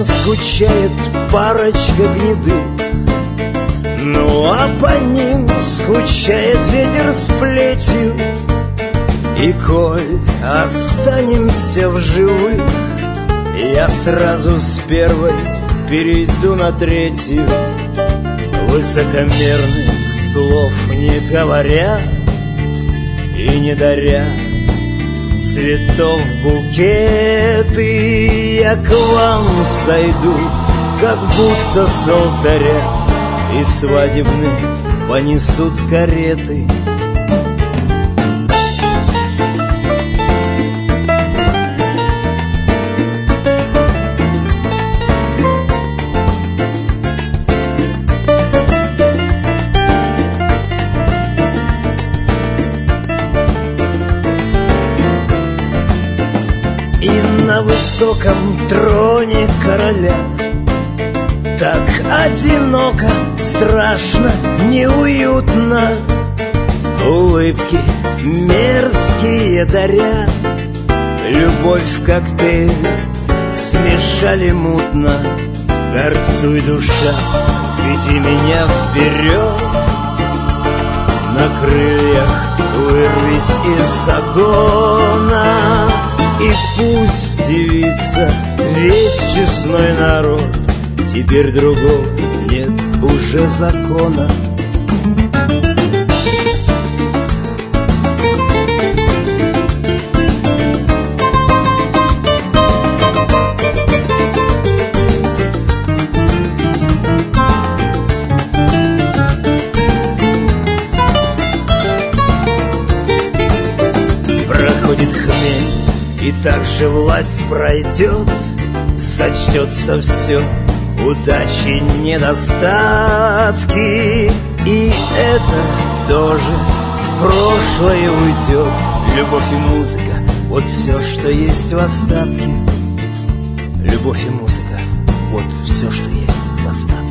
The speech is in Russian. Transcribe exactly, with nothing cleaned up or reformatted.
рядом скучает парочка гнедых, ну а по ним скучает ветер с плетью. И коль останемся в живых, я сразу с первой перейду на третью, высокомерных слов не говоря и не даря цветов букеты. Я к вам сойду, как будто с алтаря, и свадебные понесут кареты. И на высоком троне короля так одиноко, страшно, неуютно, улыбки мерзкие даря, любовь в коктейль смешали мутно. Горцуй, душа, веди меня вперед, на крыльях вырвись из загона. И пусть дивится весь честной народ, теперь другого нет уже закона. Проходит хмель, и так же власть пройдет, сочтется все удачи, недостатки, и это тоже в прошлое уйдет. Любовь и музыка — вот все, что есть в остатке. Любовь и музыка — вот все, что есть в остатке.